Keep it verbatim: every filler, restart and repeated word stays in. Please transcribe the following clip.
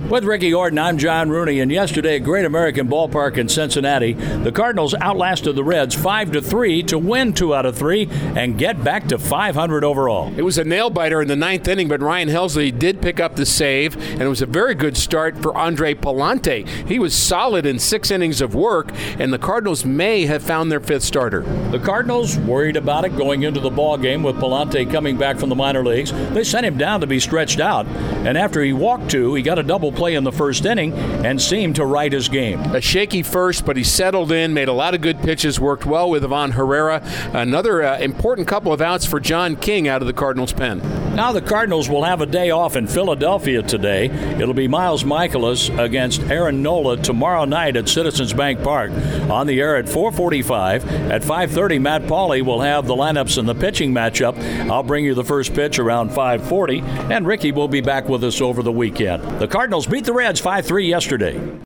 With Ricky Orton, I'm John Rooney, and yesterday at Great American Ballpark in Cincinnati, the Cardinals outlasted the Reds five to three to win two out of three and get back to five hundred overall. It was a nail-biter in the ninth inning, but Ryan Helsley did pick up the save, and it was a very good start for Andre Pallante. He was solid in six innings of work, and the Cardinals may have found their fifth starter. The Cardinals worried about it going into the ballgame with Pallante coming back from the minor leagues. They sent him down to be stretched out, and after he walked two, he got a double play in the first inning and seemed to right his game. A shaky first, but he settled in, made a lot of good pitches, worked well with Ivan Herrera. Another uh, important couple of outs for John King out of the Cardinals' pen. Now the Cardinals will have a day off in Philadelphia today. It'll be Miles Michaelis against Aaron Nola tomorrow night at Citizens Bank Park. On the air at four forty-five. At five thirty, Matt Pauley will have the lineups and the pitching matchup. I'll bring you the first pitch around five forty, and Ricky will be back with us over the weekend. The Cardinals beat the Reds five three yesterday.